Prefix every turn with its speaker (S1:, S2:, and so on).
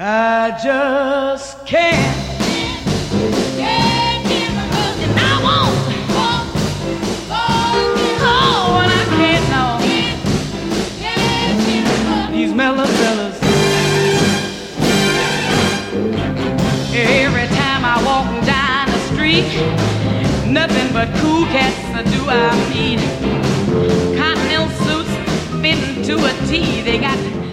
S1: I just can't. Can't give up, and I won't. Oh, and I can't know. Can't give up. These mellow fellas. Every time I walk down the street, nothing but cool cats do I meet. Continental suits fitting to a T. They got